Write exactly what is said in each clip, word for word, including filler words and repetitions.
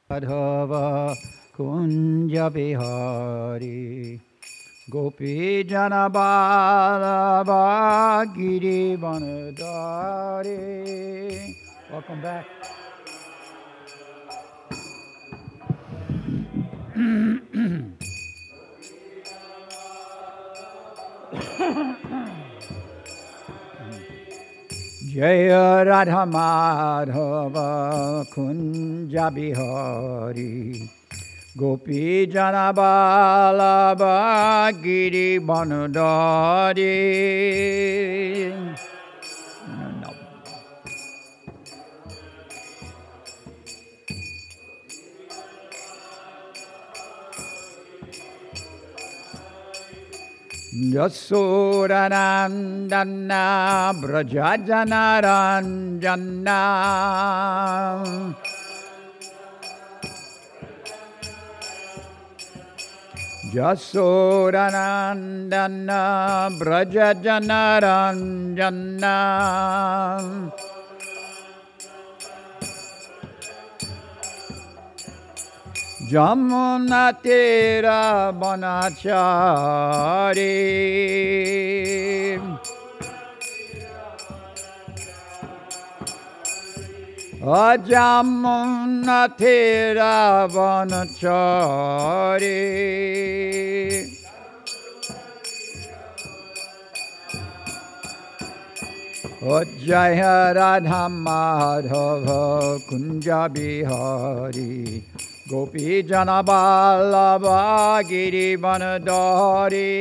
Madhava Kunja Bihari Gopi Jana Balava Giri Vanadari. Welcome back. Jaya Radha Madhava Kunja Bihari Gopi Jana Balava Giri Vanadari. Yasodanandana Brajajanaranjana Yasodanandana Brajajanaranjana Jamuna Tera Banachari Jamuna Tera Banachari Jaya Radha Madhava Kunja Bihari Gopi Jana Balava Giri Vanadari.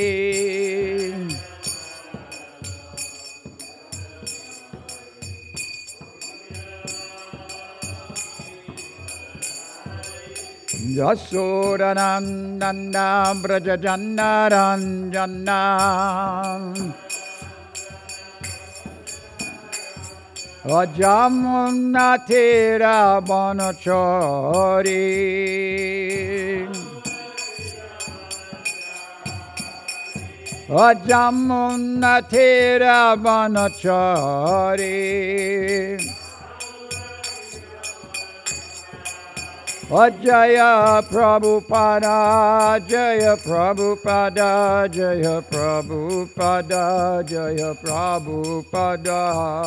Yasodanandana Brajajanaranjana Jamuna Tera Banachari Jamuna Tera Banachari Jaya Prabhupada Jaya Prabhupada Jaya Prabhupada Jaya Prabhupada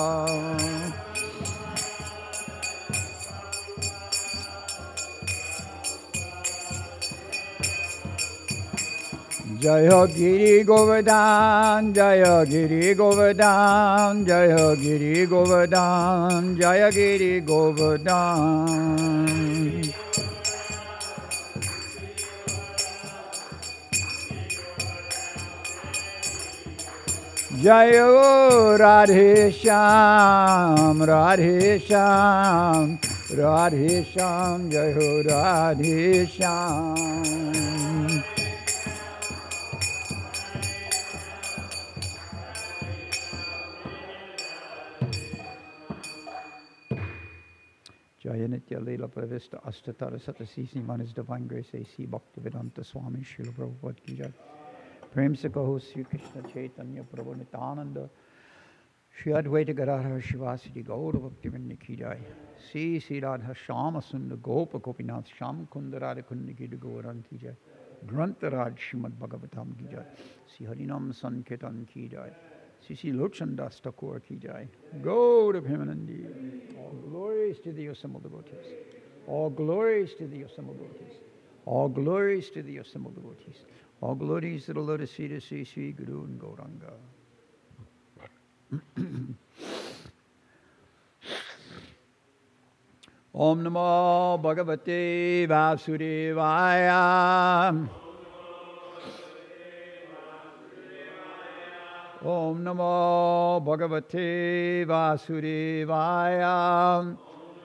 Jaya Giri Govardhan Jaya Giri Govardhan Jaya Giri Govardhan Jaya Giri Govardhan Jaya Radhe Shyam Radhe Shyam Radhe Shyam Jaya Radhe Shyam Jaya Nitya Leela Pravista Astatara Satasisi Manas Divine Grace A C Bhaktivedanta Swami Srila Prabhupada Ki Jai Prem se kaho Sri Krishna Chaitanya Prabhu Nityananda Shri Advaita Gadadhar Shivasadi Gaura Bhaktivinoda Ki Jai Sri Sri Radha Shama Sundar Gopa Gopinath Sham Kunda Radha Kundi Ki Gauran Ki Jai Grantaraj Srimad Bhagavatam Ki Jai Sri Harinam Sankirtan Ki Jai Sri Sri Lochandas Thakur Ki Jai Gaura Bhimanandi. All glories to the assembled devotees. All glories to the assembled devotees. All glories to the assembled devotees. All glories to the lotus feet of Sri Sri Guru and Gauranga. Om Namo Bhagavate Vasudevaya. Om Namo Bhagavate Vasudevaya.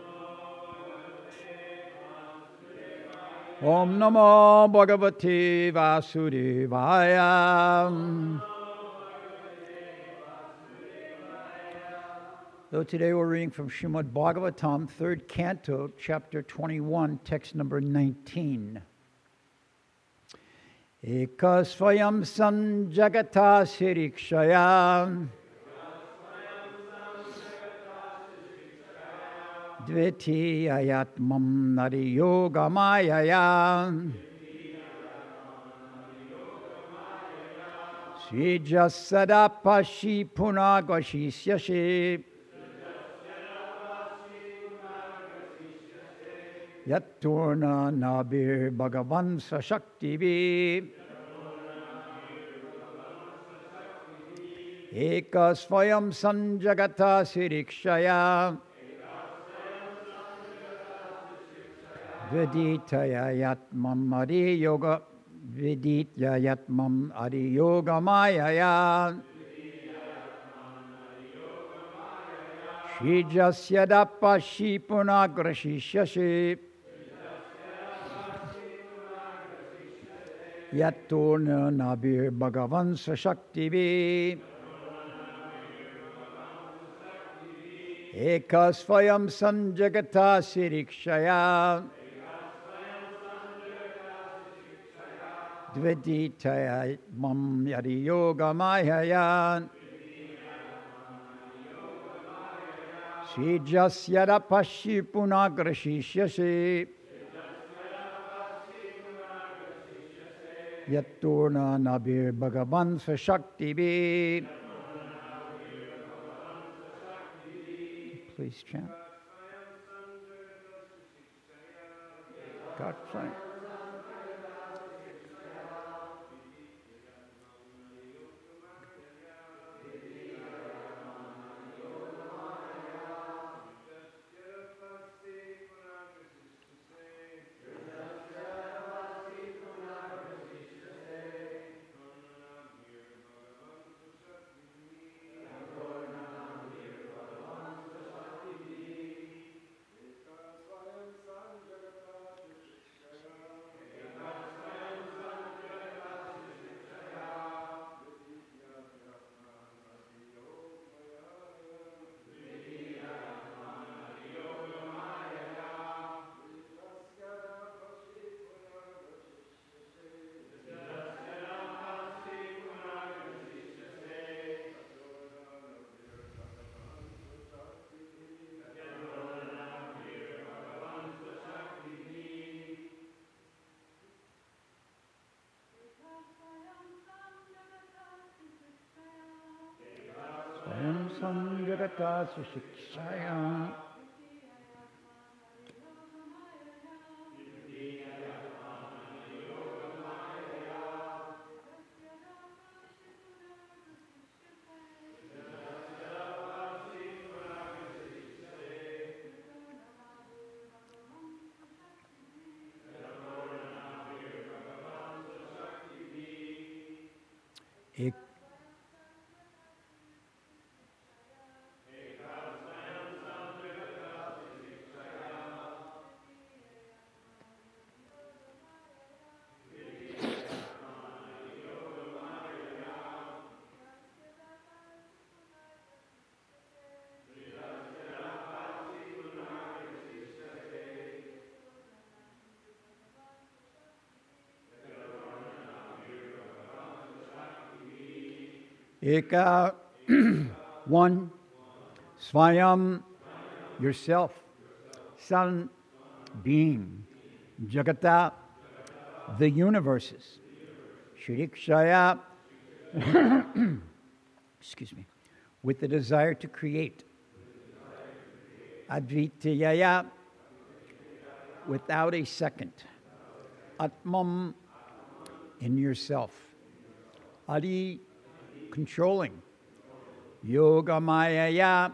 Om Namo Bhagavate Vasudevaya. So today we're reading from Srimad Bhagavatam, third canto, chapter twenty-one, text number nineteen. Ekasvayam san jagata sirikshaya Dvitiyayatmam Nadi Yoga Mayaya Srijasadapashi Punagvashishyashe Yatturna Nabir Bhagavan Sashaktivi Eka Svayam Sanjagata Sirikshaya Viditaya Yatmam Adi Yoga Viditya Yatmam Adi Yoga Mayaya Shrijasyadapashi Punagrashishyashe Yatturna Nabir Bhagavan Sashaktivi Ekasvayam Sanjagata Sirikshaya Dviditaya Mam Yadi Yoga Mayaya Srijasyadapashi Punagrashishyase Yatturna Nabir Bhagavan Sashaktivi. Please chant. God thank. Sanjagata Sushikshaya Ek Eka, one, Swayam, yourself, San, being, Jagata, the universes, Shirikshaya, excuse me, with the desire to create, Advitiyaya, without a second, Atmam, in yourself, Adi, controlling, Yogamaya,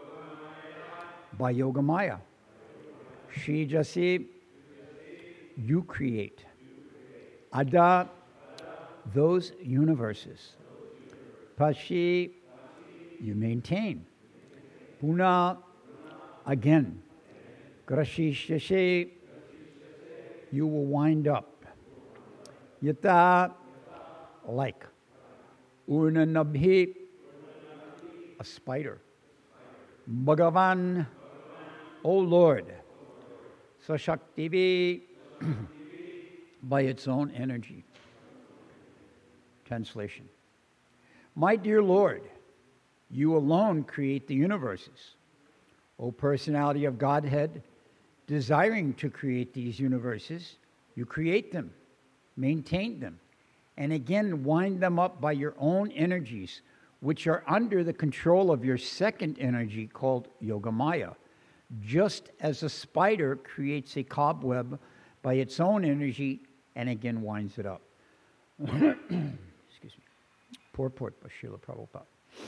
by Yogamaya, Shrijasi, you create, Ada, those universes, Pashi, you maintain, Puna, again, Grashishashe, you will wind up, Yata, like, Urnanabhi, a spider. Bhagavan, O Lord, Sashaktivi, by its own energy. Translation. My dear Lord, you alone create the universes. O personality of Godhead, desiring to create these universes, you create them, maintain them, and again wind them up by your own energies, which are under the control of your second energy called Yogamaya, just as a spider creates a cobweb by its own energy and again winds it up. Excuse me. Purport by Srila Prabhupada.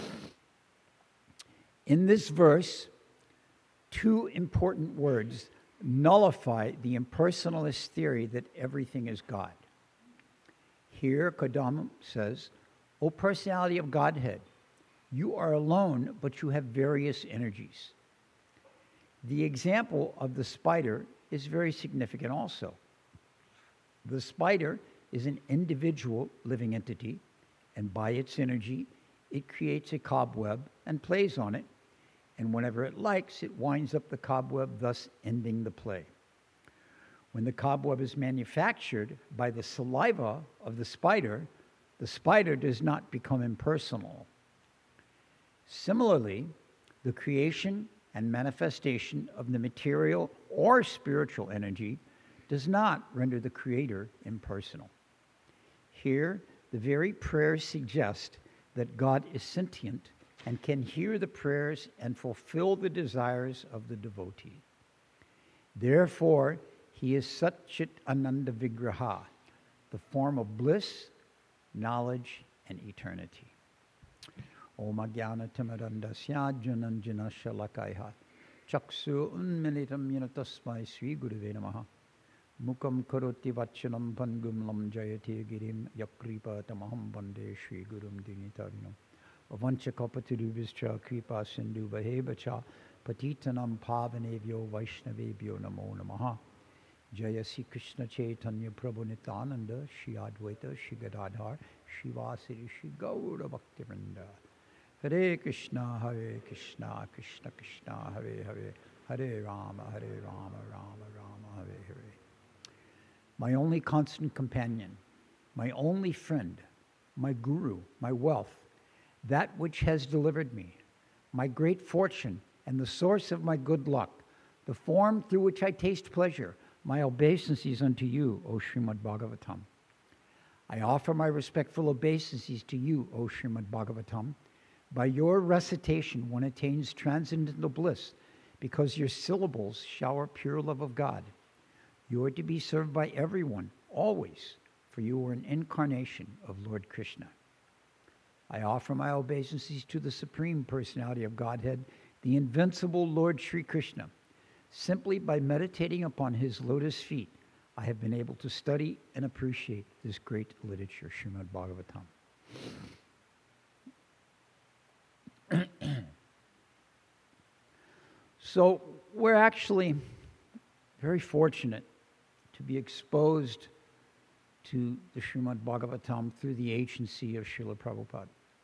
In this verse, two important words nullify the impersonalist theory that everything is God. Here, Kadam says, O personality of Godhead, you are alone, but you have various energies. The example of the spider is very significant also. The spider is an individual living entity, and by its energy, it creates a cobweb and plays on it, and whenever it likes, it winds up the cobweb, thus ending the play. When the cobweb is manufactured by the saliva of the spider, the spider does not become impersonal. Similarly, the creation and manifestation of the material or spiritual energy does not render the creator impersonal. Here, the very prayers suggest that God is sentient and can hear the prayers and fulfill the desires of the devotee. Therefore, he is Satchit Ananda Vigraha, the form of bliss, knowledge, and eternity. Om Ajnana Timirandasya Jananjana Shalakaiha Chaksu Unmilitam Yena Tasmai Sri Gurave Namaha Mukam Karoti Vachanam Pangum Lam Jayati Girim Yakripa Tamaham Vande Sri Gurum Dinitarinam Avancha Kapatirubhischa Kripa Sindhu Vahebacha Patitanam Pavanevyo Vaishnavebhyo Namo Namaha Jaya Sri Krishna Chaitanya Prabhu Nityananda Shri Advaita Shri Gadadhar Shri Vasiri Shri Gaura Bhaktivinoda Hare Krishna Hare Krishna Krishna Krishna Hare Hare Hare Rama Hare Rama Rama Rama Hare Hare. My only constant companion, my only friend, my guru, my wealth, that which has delivered me, my great fortune and the source of my good luck, the form through which I taste pleasure, my obeisances unto you, O Srimad Bhagavatam. I offer my respectful obeisances to you, O Srimad Bhagavatam. By your recitation one attains transcendental bliss, because your syllables shower pure love of God. You are to be served by everyone, always, for you are an incarnation of Lord Krishna. I offer my obeisances to the Supreme Personality of Godhead, the invincible Lord Sri Krishna. Simply by meditating upon his lotus feet, I have been able to study and appreciate this great literature, Srimad Bhagavatam. So we're actually very fortunate to be exposed to the Srimad Bhagavatam through the agency of Srila Prabhupada.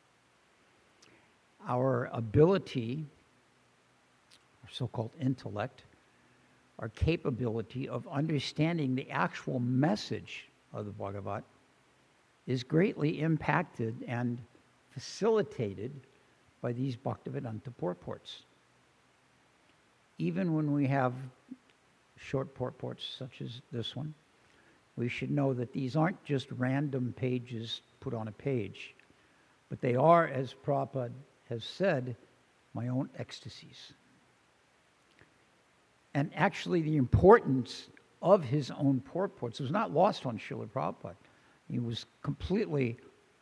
Our ability, our so-called intellect, our capability of understanding the actual message of the Bhagavat is greatly impacted and facilitated by these Bhaktivedanta purports. Even when we have short purports such as this one, we should know that these aren't just random pages put on a page, but they are, as Prabhupada has said, my own ecstasies. And actually the importance of his own purports was not lost on Srila Prabhupada. He was completely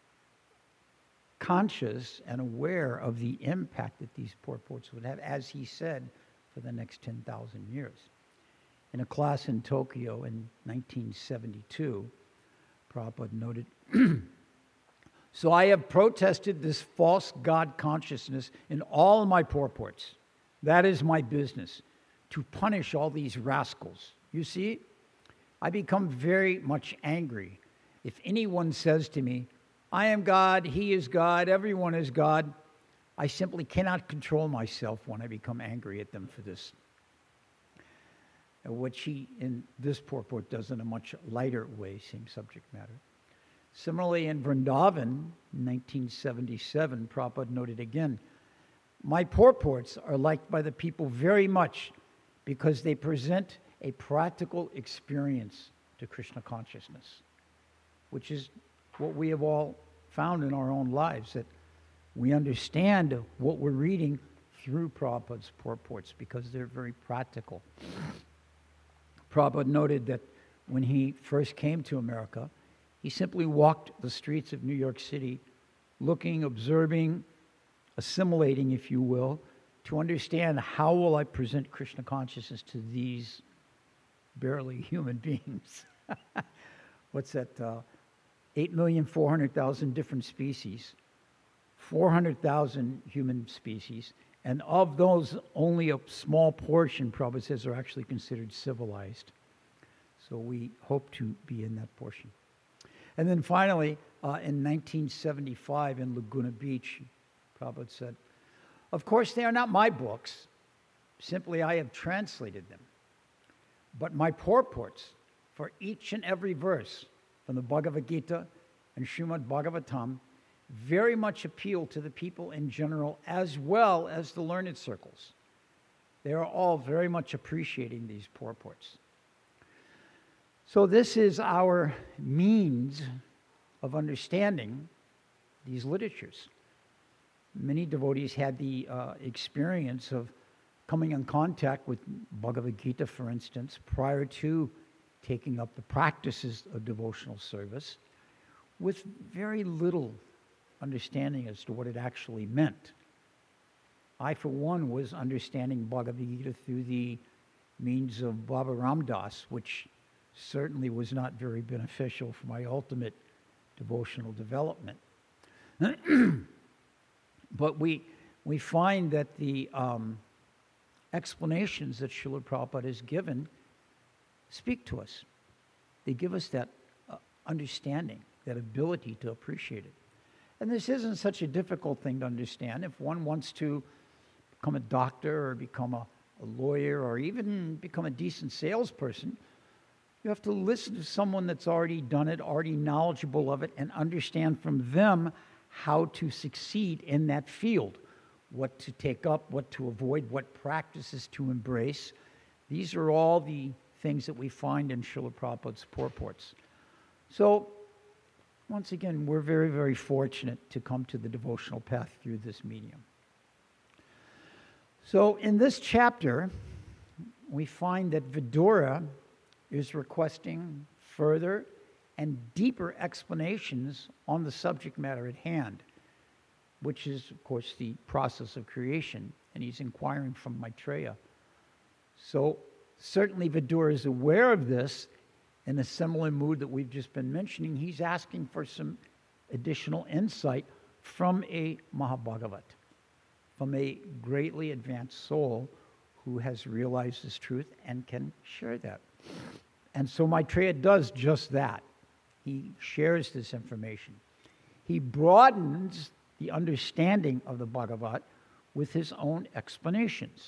conscious and aware of the impact that these purports would have, as he said, for the next ten thousand years. In a class in Tokyo in nineteen seventy-two, Prabhupada noted, so I have protested this false God consciousness in all my purports. That is my business, to punish all these rascals. You see, I become very much angry if anyone says to me, I am God, he is God, everyone is God. I simply cannot control myself when I become angry at them for this. Which he, in this purport, does in a much lighter way, same subject matter. Similarly, in Vrindavan, in nineteen seventy-seven, Prabhupada noted again, My purports are liked by the people very much because they present a practical experience to Krishna consciousness, which is what we have all found in our own lives, that we understand what we're reading through Prabhupada's purports because they're very practical. Prabhupada noted that when he first came to America, he simply walked the streets of New York City looking, observing, assimilating, if you will, to understand how will I present Krishna consciousness to these barely human beings. What's that? Uh, eight million four hundred thousand different species, four hundred thousand human species, and of those, only a small portion, Prabhupada says, are actually considered civilized. So we hope to be in that portion. And then finally, uh, in nineteen seventy-five in Laguna Beach, Prabhupada said, "Of course, they are not my books. Simply, I have translated them. But my purports for each and every verse from the Bhagavad Gita and Srimad Bhagavatam very much appeal to the people in general as well as the learned circles. They are all very much appreciating these purports." So this is our means of understanding these literatures. Many devotees had the uh, experience of coming in contact with Bhagavad Gita, for instance, prior to taking up the practices of devotional service, with very little understanding as to what it actually meant. I, for one, was understanding Bhagavad Gita through the means of Baba Ram Das, which certainly was not very beneficial for my ultimate devotional development. But we we find that the um, explanations that Srila Prabhupada has given speak to us. They give us that uh, understanding, that ability to appreciate it. And this isn't such a difficult thing to understand. If one wants to become a doctor or become a, a lawyer or even become a decent salesperson, you have to listen to someone that's already done it, already knowledgeable of it, and understand from them how to succeed in that field, what to take up, what to avoid, what practices to embrace. These are all the things that we find in Srila Prabhupada's purports. So, once again, we're very, very fortunate to come to the devotional path through this medium. So, in this chapter, we find that Vidura is requesting further and deeper explanations on the subject matter at hand, which is, of course, the process of creation, and he's inquiring from Maitreya. So, certainly Vidura is aware of this. In a similar mood that we've just been mentioning, he's asking for some additional insight from a Mahabhagavat, from a greatly advanced soul who has realized this truth and can share that. And so Maitreya does just that. He shares this information. He broadens the understanding of the Bhagavat with his own explanations.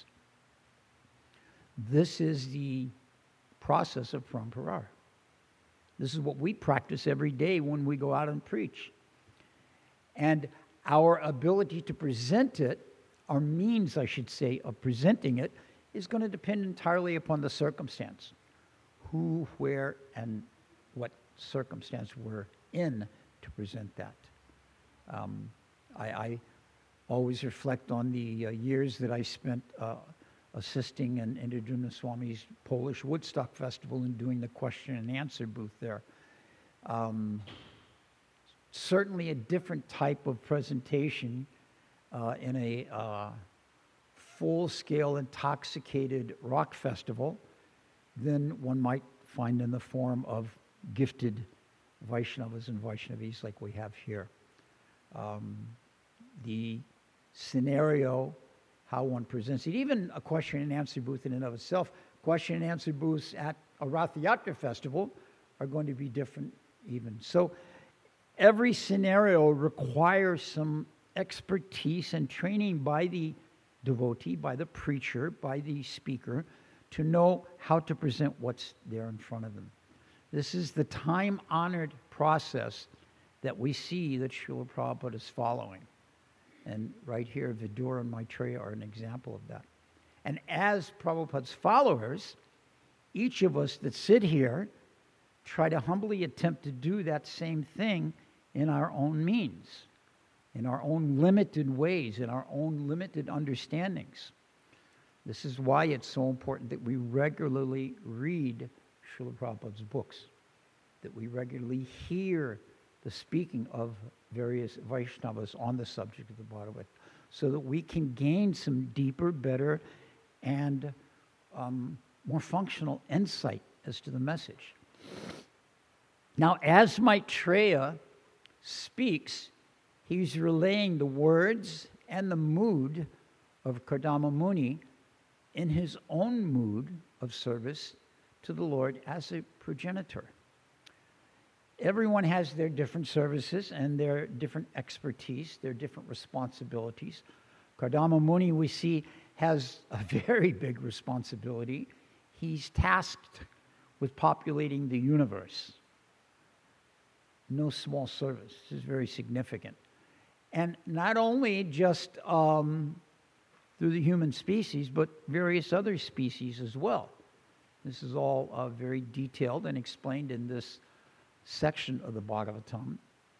This is the process of Parampara. This is what we practice every day when we go out and preach. And our ability to present it, our means, I should say, of presenting it, is going to depend entirely upon the circumstance. Who, where, and what circumstance we're in to present that. Um, I, I always reflect on the uh, years that I spent uh, assisting in Indradumna Swami's Polish Woodstock Festival and doing the question and answer booth there. Um, certainly a different type of presentation uh, in a uh, full-scale intoxicated rock festival than one might find in the form of gifted Vaishnavas and Vaishnavis like we have here. Um, the scenario, how one presents it, even a question and answer booth in and of itself, question and answer booths at a Rath Yatra festival are going to be different even. So every scenario requires some expertise and training by the devotee, by the preacher, by the speaker, to know how to present what's there in front of them. This is the time-honored process that we see that Srila Prabhupada is following. And right here, Vidura and Maitreya are an example of that. And as Prabhupada's followers, each of us that sit here try to humbly attempt to do that same thing in our own means, in our own limited ways, in our own limited understandings. This is why it's so important that we regularly read Srila Prabhupada's books, that we regularly hear the speaking of various Vaishnavas on the subject of the Bhagavad, so that we can gain some deeper, better, and um, more functional insight as to the message. Now, as Maitreya speaks, he's relaying the words and the mood of Kardama Muni in his own mood of service to the Lord as a progenitor. Everyone has their different services and their different expertise, their different responsibilities. Kardama Muni, we see, has a very big responsibility. He's tasked with populating the universe. No small service. This is very significant. And not only just um, through the human species, but various other species as well. This is all uh, very detailed and explained in this section of the Bhagavatam.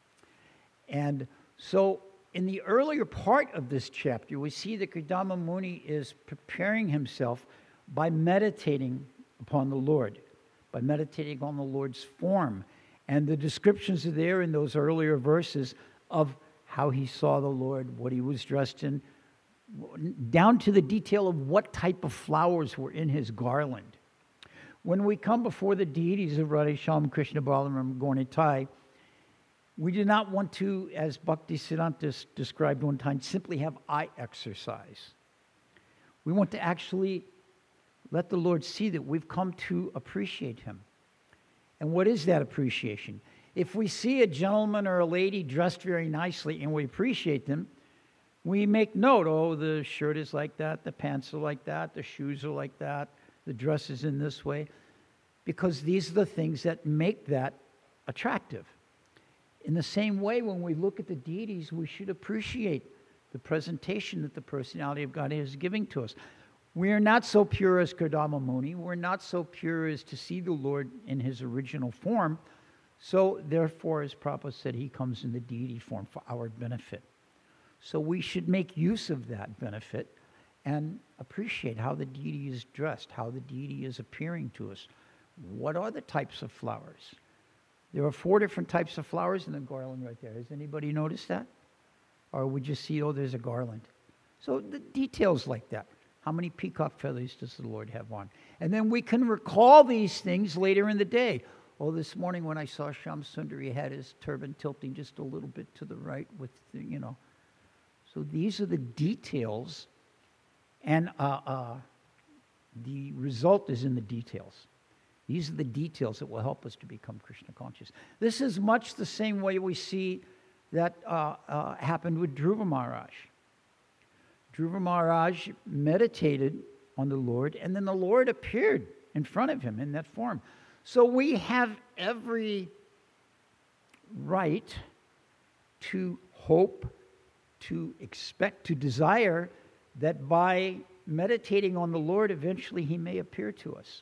And so in the earlier part of this chapter, we see that Kardama Muni is preparing himself by meditating upon the Lord, by meditating on the Lord's form. And the descriptions are there in those earlier verses of how he saw the Lord, what he was dressed in, down to the detail of what type of flowers were in his garland. When we come before the deities of Radhesham, Krishna, Balaram, Gaura-Nitai, we do not want to, as Bhaktisiddhanta described one time, simply have eye exercise. We want to actually let the Lord see that we've come to appreciate him. And what is that appreciation? If we see a gentleman or a lady dressed very nicely and we appreciate them, we make note, oh, the shirt is like that, the pants are like that, the shoes are like that, the dress is in this way, because these are the things that make that attractive. In the same way, when we look at the deities, we should appreciate the presentation that the personality of God is giving to us. We are not so pure as Kardama Muni. We're not so pure as to see the Lord in his original form. So therefore, as Prabhupada said, he comes in the deity form for our benefit. So we should make use of that benefit and appreciate how the deity is dressed, how the deity is appearing to us. What are the types of flowers? There are four different types of flowers in the garland right there. Has anybody noticed that? Or we just see, oh, there's a garland. So the details like that. How many peacock feathers does the Lord have on? And then we can recall these things later in the day. Oh, this morning when I saw Shyam Sundar, he had his turban tilting just a little bit to the right with, the, you know. So these are the details, and uh, uh, the result is in the details. These are the details that will help us to become Krishna conscious. This is much the same way we see that uh, uh, happened with Dhruva Maharaj. Dhruva Maharaj meditated on the Lord, and then the Lord appeared in front of him in that form. So we have every right to hope, to expect, to desire that by meditating on the Lord, eventually he may appear to us.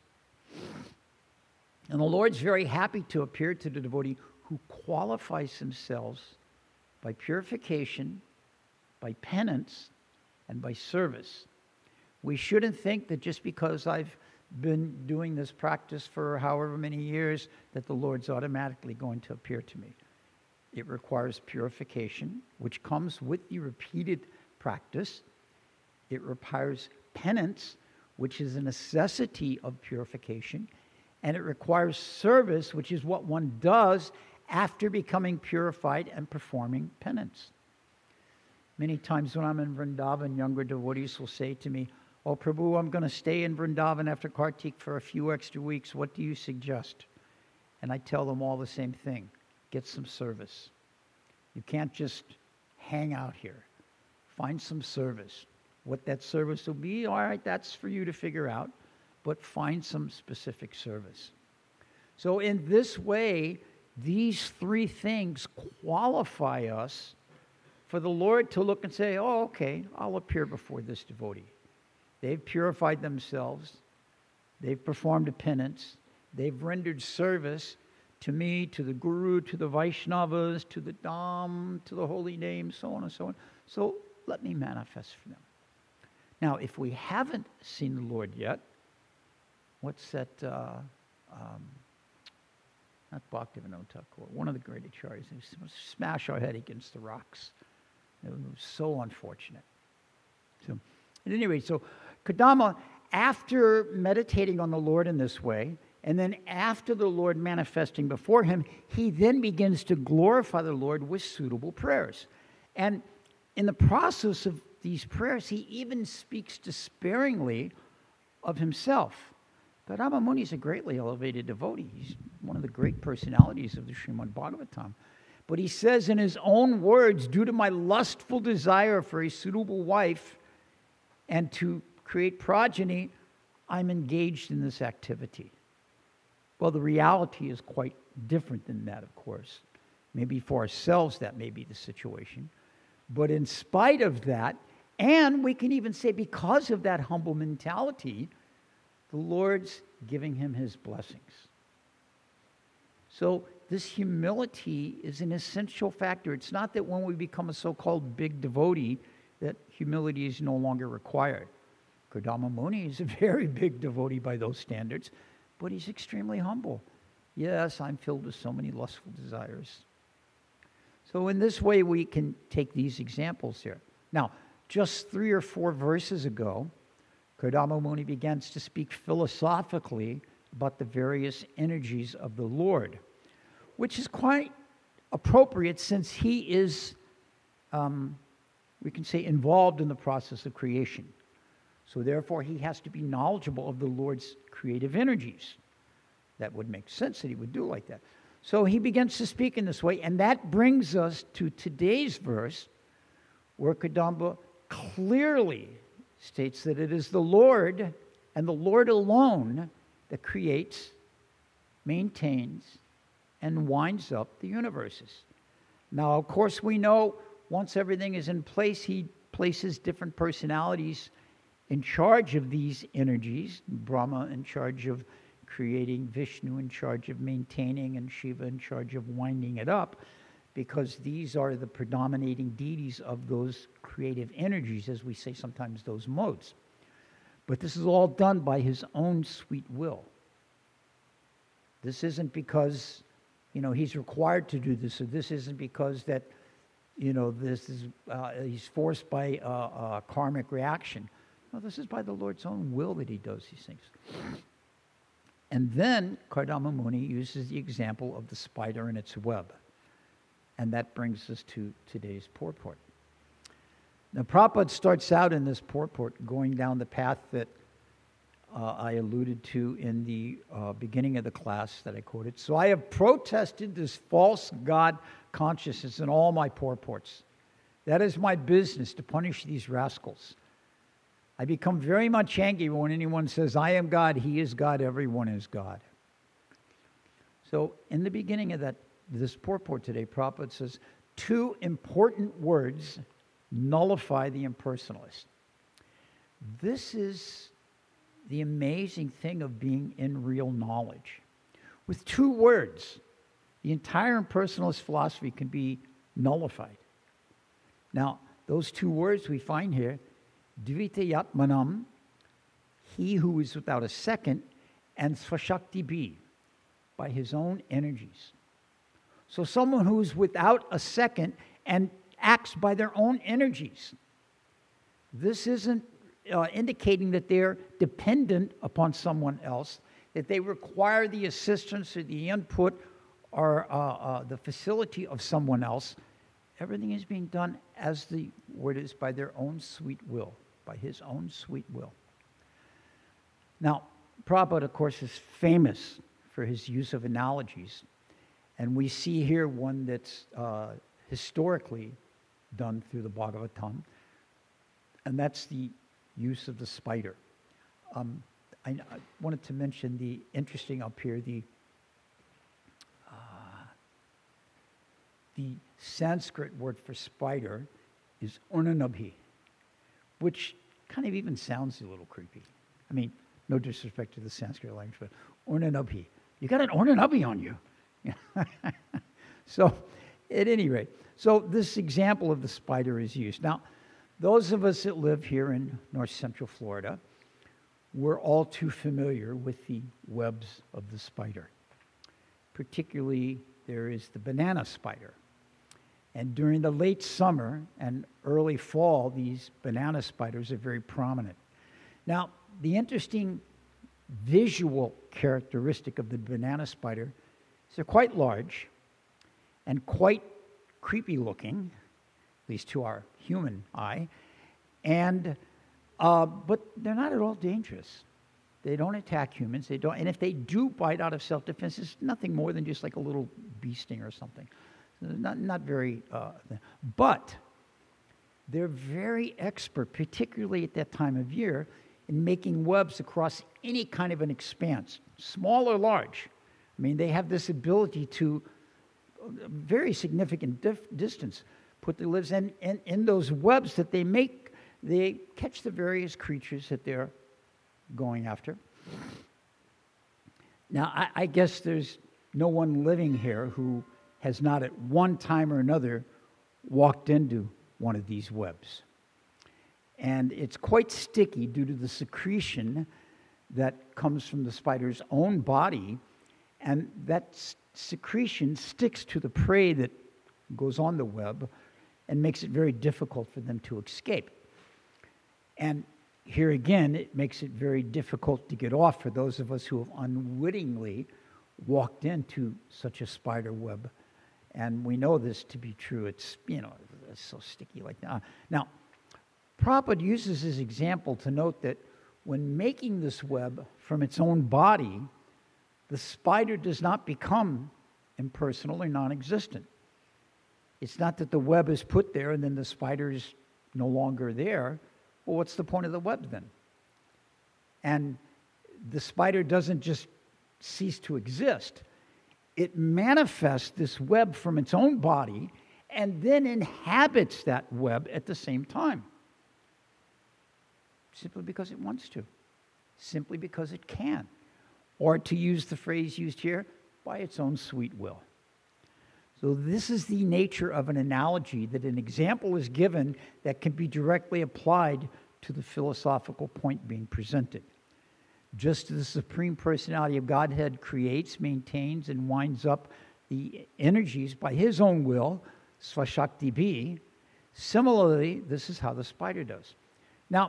And the Lord's very happy to appear to the devotee who qualifies themselves by purification, by penance, and by service. We shouldn't think that just because I've been doing this practice for however many years that the Lord's automatically going to appear to me. It requires purification, which comes with the repeated practice. It requires penance, which is a necessity of purification. And it requires service, which is what one does after becoming purified and performing penance. Many times when I'm in Vrindavan, younger devotees will say to me, "Oh, Prabhu, I'm going to stay in Vrindavan after Kartik for a few extra weeks. What do you suggest?" And I tell them all the same thing. Get some service. You can't just hang out here. Find some service. What that service will be, all right, that's for you to figure out. But find some specific service. So in this way, these three things qualify us for the Lord to look and say, oh, okay, I'll appear before this devotee. They've purified themselves. They've performed a penance. They've rendered service to me, to the Guru, to the Vaishnavas, to the Dham, to the holy name, so on and so on. So let me manifest for them. Now, if we haven't seen the Lord yet, what's that? Uh, um, not Bhaktivinoda Thakur, one of the great acharyas. Smash our head against the rocks. It was so unfortunate. So, at any rate, so Kadama, after meditating on the Lord in this way, and then after the Lord manifesting before him, he then begins to glorify the Lord with suitable prayers. And in the process of these prayers, he even speaks despairingly of himself. Kadama Muni is a greatly elevated devotee. He's one of the great personalities of the Srimad Bhagavatam. But he says in his own words, due to my lustful desire for a suitable wife and to create progeny, I'm engaged in this activity. Well, the reality is quite different than that, of course. Maybe for ourselves that may be the situation. But in spite of that, and we can even say because of that humble mentality, the Lord's giving him his blessings. So this humility is an essential factor. It's not that when we become a so-called big devotee that humility is no longer required. Kadama Muni is a very big devotee by those standards, but he's extremely humble. Yes, I'm filled with so many lustful desires. So in this way, we can take these examples here. Now, just three or four verses ago, Kadama Muni begins to speak philosophically about the various energies of the Lord, which is quite appropriate since he is, um, we can say, involved in the process of creation. So therefore, he has to be knowledgeable of the Lord's creative energies. That would make sense that he would do like that. So he begins to speak in this way, and that brings us to today's verse, where Kadamba clearly states that it is the Lord and the Lord alone that creates, maintains, and winds up the universes. Now, of course, we know once everything is in place, he places different personalities in charge of these energies. Brahma in charge of creating, Vishnu in charge of maintaining, and Shiva in charge of winding it up, because these are the predominating deities of those creative energies, as we say sometimes, those modes. But this is all done by his own sweet will. This isn't because, you know, he's required to do this, or this isn't because that, you know, this is uh, he's forced by a, a karmic reaction. No, this is by the Lord's own will that he does these things. And then Kadama Muni uses the example of the spider and its web. And that brings us to today's purport. Now, Prabhupada starts out in this purport going down the path that uh, I alluded to in the uh, beginning of the class that I quoted. So I have protested this false God consciousness in all my purports. That is my business, to punish these rascals. I become very much angry when anyone says, I am God, he is God, everyone is God. So in the beginning of that this purport today, Prabhupada says, two important words nullify the impersonalist. This is the amazing thing of being in real knowledge. With two words, the entire impersonalist philosophy can be nullified. Now, those two words we find here, Dvitayatmanam, he who is without a second, and Svashakti Bhi, by his own energies. So someone who's without a second and acts by their own energies. This isn't uh, indicating that they're dependent upon someone else, that they require the assistance or the input or uh, uh, the facility of someone else. Everything is being done, as the word is, by their own sweet will, by his own sweet will. Now, Prabhupada, of course, is famous for his use of analogies. And we see here one that's uh, historically done through the Bhagavatam, and that's the use of the spider. Um, I, I wanted to mention the interesting up here, the uh, the Sanskrit word for spider is Ornanubhi, which kind of even sounds a little creepy. I mean, no disrespect to the Sanskrit language, but Ornanubhi. You got an Ornanubhi on you. So, at any rate, so this example of the spider is used. Now, those of us that live here in north central Florida, we're all too familiar with the webs of the spider. Particularly, there is the banana spider. And during the late summer and early fall, these banana spiders are very prominent. Now, the interesting visual characteristic of the banana spider is they're quite large and quite creepy looking, at least to our human eye, and uh, but they're not at all dangerous. They don't attack humans. They don't, and if they do bite out of self-defense, it's nothing more than just like a little bee sting or something. Not not very, uh, but they're very expert, particularly at that time of year, in making webs across any kind of an expanse, small or large. I mean, they have this ability to a very significant dif- distance put the lives in, and in those webs that they make, they catch the various creatures that they're going after. Now, I, I guess there's no one living here who has not at one time or another walked into one of these webs. And it's quite sticky due to the secretion that comes from the spider's own body, and that s- secretion sticks to the prey that goes on the web and makes it very difficult for them to escape. And here again, it makes it very difficult to get off for those of us who have unwittingly walked into such a spider web. And we know this to be true. It's, you know, it's so sticky like that. Now, Prabhupada uses this example to note that when making this web from its own body, the spider does not become impersonal or non-existent. It's not that the web is put there and then the spider is no longer there. Well, what's the point of the web then? And the spider doesn't just cease to exist. It manifests this web from its own body and then inhabits that web at the same time. Simply because it wants to. Simply because it can. Or to use the phrase used here, by its own sweet will. So this is the nature of an analogy, that an example is given that can be directly applied to the philosophical point being presented. Just as the Supreme Personality of Godhead creates, maintains, and winds up the energies by His own will, Svashakti Bhi, similarly, this is how the spider does. Now,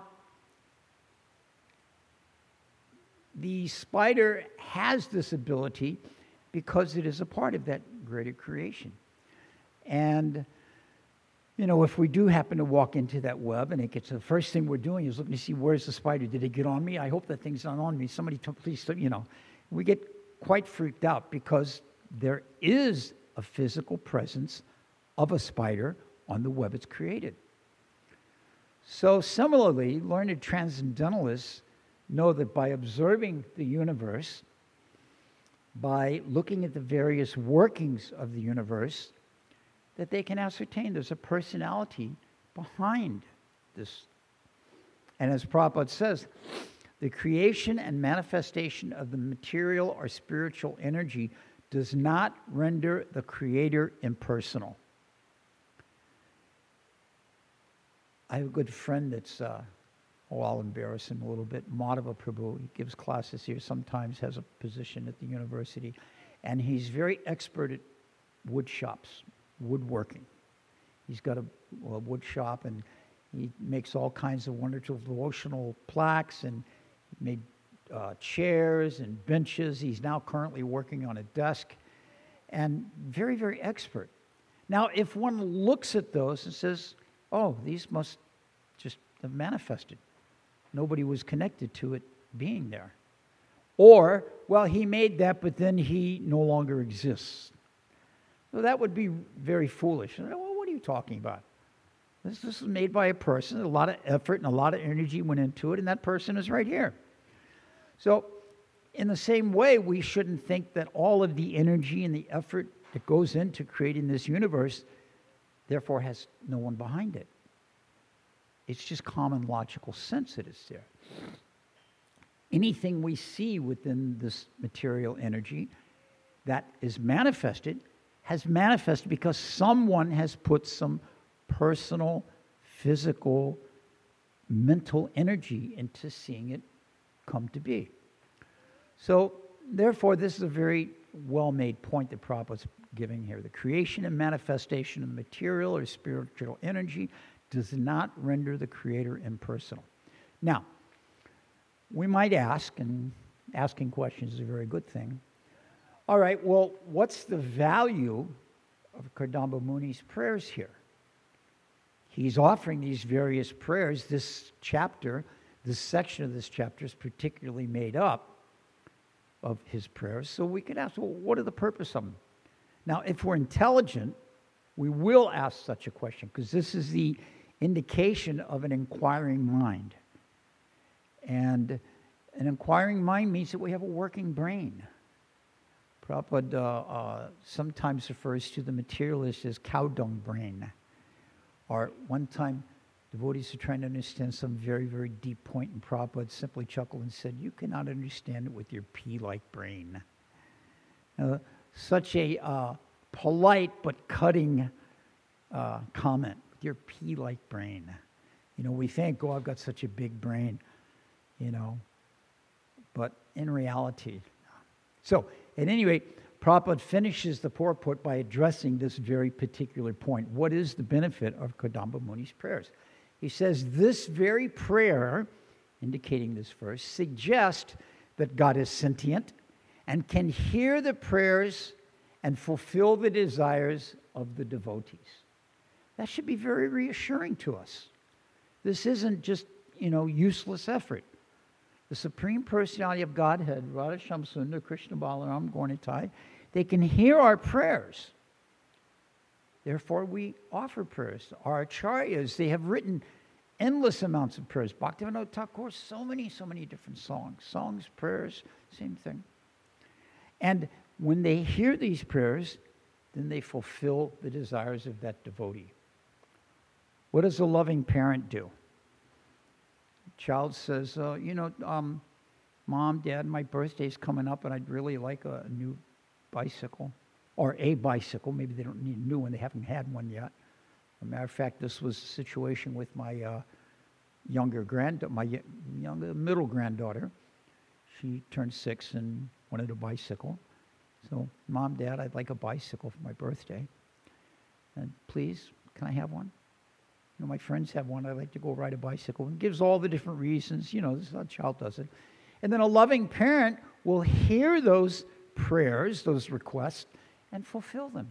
the spider has this ability because it is a part of that greater creation. And, you know, if we do happen to walk into that web and it gets, the first thing we're doing is looking to see, where's the spider? Did it get on me? I hope that thing's not on me. Somebody, t- please, you know. We get quite freaked out because there is a physical presence of a spider on the web it's created. So similarly, learned transcendentalists know that by observing the universe, by looking at the various workings of the universe, that they can ascertain there's a personality behind this. And as Prabhupada says, the creation and manifestation of the material or spiritual energy does not render the creator impersonal. I have a good friend that's, uh, oh, I'll embarrass him a little bit, Madhava Prabhu. He gives classes here, sometimes has a position at the university. And he's very expert at wood shops, woodworking. He's got a, a wood shop, and he makes all kinds of wonderful devotional plaques, and made uh, chairs and benches. He's now currently working on a desk, and very, very expert. Now, if one looks at those and says, oh, these must just have manifested. Nobody was connected to it being there. Or, well, he made that, but then he no longer exists. So that would be very foolish. Well, what are you talking about? This, this was made by a person. A lot of effort and a lot of energy went into it, and that person is right here. So, in the same way, we shouldn't think that all of the energy and the effort that goes into creating this universe, therefore, has no one behind it. It's just common logical sense that it's there. Anything we see within this material energy that is manifested has manifested because someone has put some personal, physical, mental energy into seeing it come to be. So, therefore, this is a very well-made point that Prabhupada's giving here. The creation and manifestation of the material or spiritual energy does not render the Creator impersonal. Now, we might ask, and asking questions is a very good thing, all right, well, what's the value of Kadamba Muni's prayers here? He's offering these various prayers. This chapter, this section of this chapter is particularly made up of his prayers. So we could ask, well, what are the purpose of them? Now, if we're intelligent, we will ask such a question, because this is the indication of an inquiring mind. And an inquiring mind means that we have a working brain. Prabhupada uh, uh, sometimes refers to the materialist as cow dung brain. Or one time, devotees were trying to understand some very, very deep point, and Prabhupada simply chuckled and said, "You cannot understand it with your pea-like brain." Now, such a uh, polite but cutting uh, comment, with your pea-like brain. You know, we think, oh, I've got such a big brain, you know, but in reality. So, at any rate, Prabhupada finishes the purport by addressing this very particular point. What is the benefit of Kadamba Muni's prayers? He says, this very prayer, indicating this verse, suggests that God is sentient and can hear the prayers and fulfill the desires of the devotees. That should be very reassuring to us. This isn't just, you know, useless effort. The Supreme Personality of Godhead, Radha Shamsundar, Krishna Balaram, Gaura-Nitai, they can hear our prayers. Therefore, we offer prayers. Our acharyas, they have written endless amounts of prayers. Bhaktivinoda Thakur, so many, so many different songs. Songs, prayers, same thing. And when they hear these prayers, then they fulfill the desires of that devotee. What does a loving parent do? Child says, uh, you know, um, Mom, Dad, my birthday's coming up and I'd really like a, a new bicycle. Or a bicycle. Maybe they don't need a new one. They haven't had one yet. As a matter of fact, this was a situation with my uh, younger grand, my younger middle granddaughter. She turned six and wanted a bicycle. So, Mom, Dad, I'd like a bicycle for my birthday. And please, can I have one? You know, my friends have one. I'd like to go ride a bicycle. And gives all the different reasons. You know, this is how a child does it. And then a loving parent will hear those prayers, those requests, and fulfill them.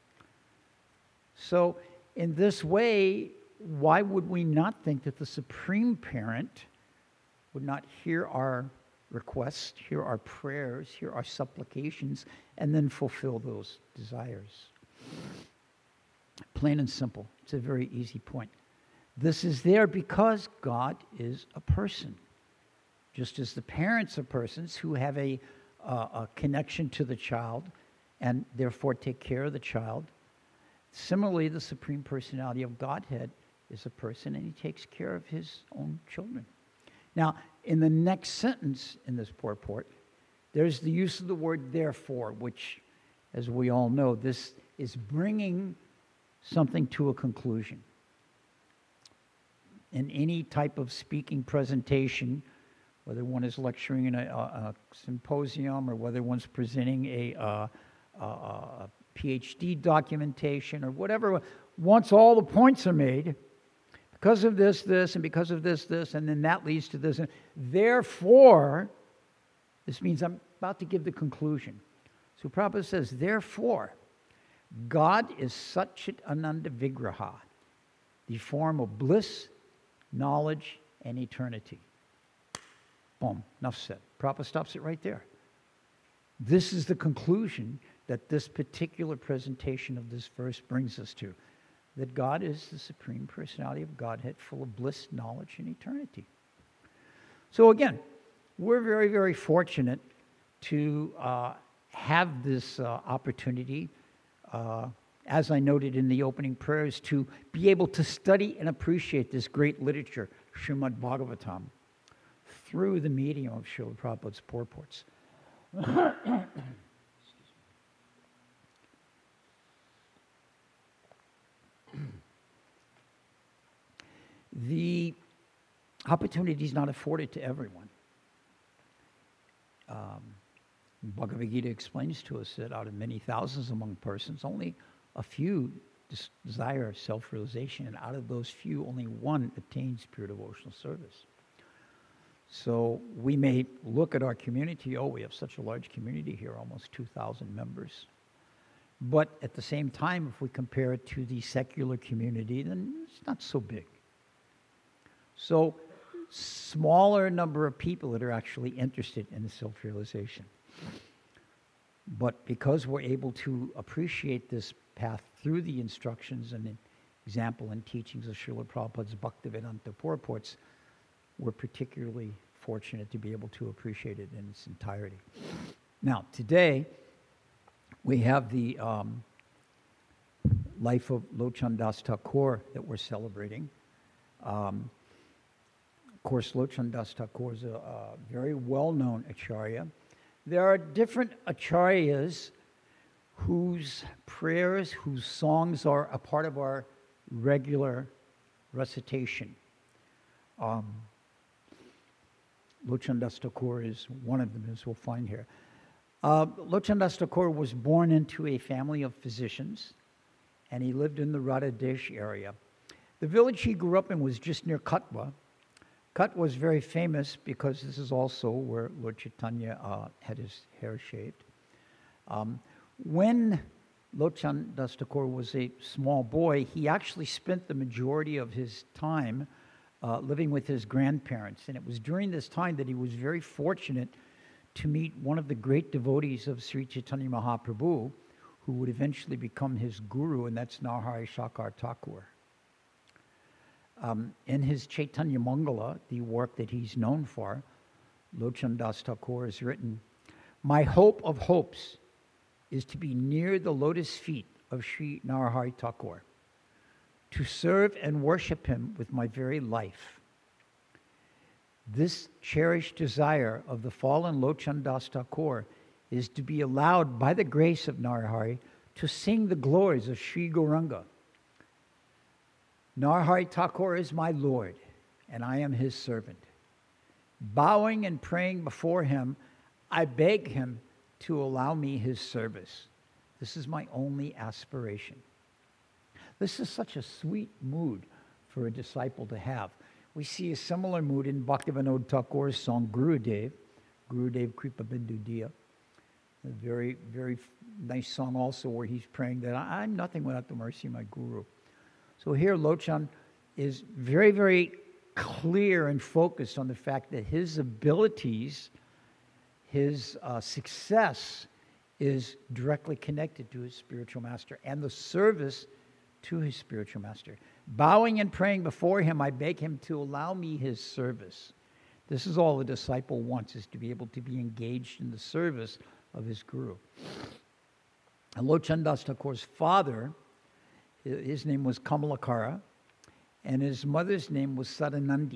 So, in this way, why would we not think that the Supreme Parent would not hear our requests, hear our prayers, hear our supplications, and then fulfill those desires? Plain and simple. It's a very easy point. This is there because God is a person. Just as the parents are persons who have a, uh, a connection to the child and therefore take care of the child, similarly, the Supreme Personality of Godhead is a person and he takes care of his own children. Now, in the next sentence in this purport, there's the use of the word therefore, which, as we all know, this is bringing something to a conclusion. In any type of speaking presentation, whether one is lecturing in a, a, a symposium or whether one's presenting a, a, a, a PhD documentation or whatever, once all the points are made, because of this, this, and because of this, this, and then that leads to this, and therefore, this means I'm about to give the conclusion. So Prabhupada says, therefore, God is Satchit Ananda Vigraha, the form of bliss, knowledge, and eternity. Boom, enough said. Prabhupada stops it right there. This is the conclusion that this particular presentation of this verse brings us to, that God is the Supreme Personality of Godhead, full of bliss, knowledge, and eternity. So again, we're very, very fortunate to uh, have this uh, opportunity uh, as I noted in the opening prayers, to be able to study and appreciate this great literature, Srimad Bhagavatam, through the medium of Srila Prabhupada's purports. The opportunity is not afforded to everyone. Um, Bhagavad Gita explains to us that out of many thousands among persons, only a few des- desire self-realization, and out of those few, only one attains pure devotional service. So we may look at our community, oh, we have such a large community here, almost two thousand members. But at the same time, if we compare it to the secular community, then it's not so big. So, smaller number of people that are actually interested in the self-realization. But because we're able to appreciate this path through the instructions and the example and teachings of Srila Prabhupada's Bhaktivedanta purports, we're particularly fortunate to be able to appreciate it in its entirety. Now, today, we have the um, life of Lochan Das Thakur that we're celebrating. Um, Of course, Lochan Das Thakur is a, a very well-known acharya. There are different acharyas whose prayers, whose songs are a part of our regular recitation. Um, Lochan Das Thakur is one of them, as we'll find here. Uh, Lochan Das Thakur was born into a family of physicians, and he lived in the Radha Desh area. The village he grew up in was just near Katwa. Cut was very famous because this is also where Lord Chaitanya uh, had his hair shaved. Um, when Lochan Das Thakur was a small boy, he actually spent the majority of his time uh, living with his grandparents. And it was during this time that he was very fortunate to meet one of the great devotees of Sri Chaitanya Mahaprabhu, who would eventually become his guru, and that's Narahari Shakar Thakur. Um, in his Chaitanya Mangala, the work that he's known for, Lochan Das Thakur has written, "My hope of hopes is to be near the lotus feet of Sri Narahari Thakur, to serve and worship him with my very life. This cherished desire of the fallen Lochan Das Thakur is to be allowed by the grace of Narahari to sing the glories of Sri Gauranga. Narahari Thakur is my Lord, and I am his servant. Bowing and praying before him, I beg him to allow me his service. This is my only aspiration." This is such a sweet mood for a disciple to have. We see a similar mood in Bhaktivinoda Thakur's song Gurudev, Gurudev Kripa Bindu Diya. A very, very nice song also where he's praying that I'm nothing without the mercy of my Guru. So here Lochan is very, very clear and focused on the fact that his abilities, his uh, success is directly connected to his spiritual master and the service to his spiritual master. Bowing and praying before him, I beg him to allow me his service. This is all a disciple wants, is to be able to be engaged in the service of his guru. And Lochan Das Thakur's father, his name was Kamalakara, and his mother's name was Sadanandi.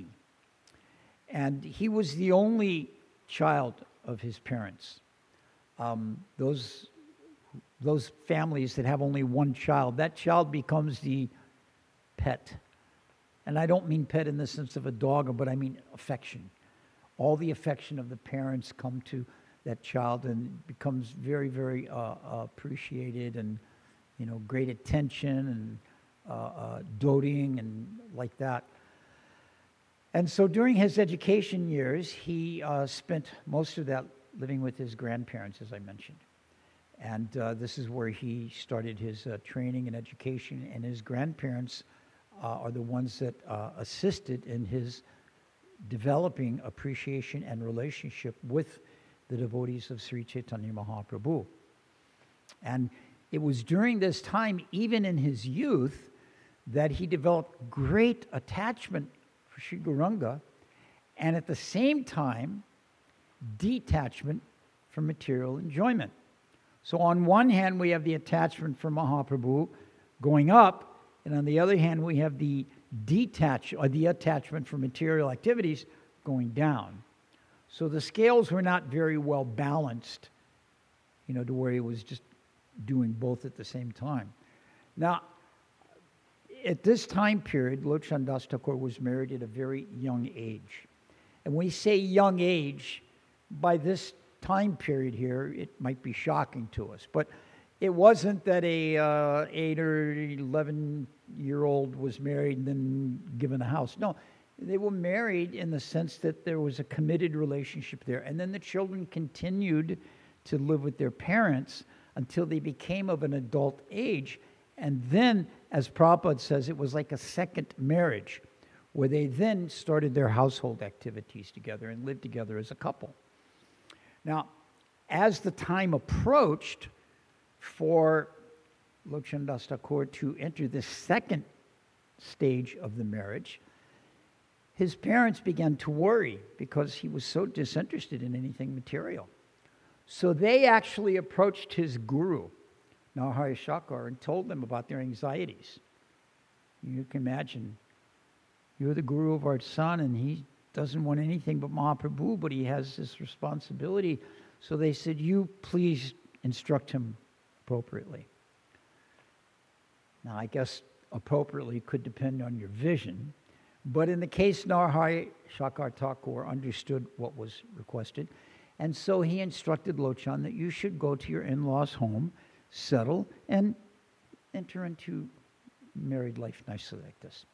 And he was the only child of his parents. Um, those, those families that have only one child, that child becomes the pet. And I don't mean pet in the sense of a dog, but I mean affection. All the affection of the parents come to that child and becomes very, very uh, appreciated, and you know, great attention and uh, uh, doting and like that. And so during his education years, he uh, spent most of that living with his grandparents, as I mentioned. And uh, this is where he started his uh, training and education, and his grandparents uh, are the ones that uh, assisted in his developing appreciation and relationship with the devotees of Sri Chaitanya Mahaprabhu. And it was during this time, even in his youth, that he developed great attachment for Sri Gauranga, and at the same time, detachment from material enjoyment. So on one hand, we have the attachment for Mahaprabhu going up, and on the other hand, we have the detach or the attachment for material activities going down. So the scales were not very well balanced, you know, to where he was just doing both at the same time. Now, at this time period, Lochan Das Thakur was married at a very young age. And when we say young age, by this time period here, it might be shocking to us. But it wasn't that a uh, eight or eleven-year-old was married and then given a house. No, they were married in the sense that there was a committed relationship there. And then the children continued to live with their parents until they became of an adult age. And then, as Prabhupada says, it was like a second marriage, where they then started their household activities together and lived together as a couple. Now, as the time approached for Lochan Das Thakur to enter the second stage of the marriage, his parents began to worry because he was so disinterested in anything material. So they actually approached his guru, Narahari Shakar, and told them about their anxieties. You can imagine, you're the guru of our son, and he doesn't want anything but Mahaprabhu, but he has this responsibility. So they said, you please instruct him appropriately. Now, I guess appropriately could depend on your vision, but in the case, Narahari Shakar Thakur understood what was requested, and so he instructed Lochan that you should go to your in-laws' home, settle, and enter into married life nicely like this.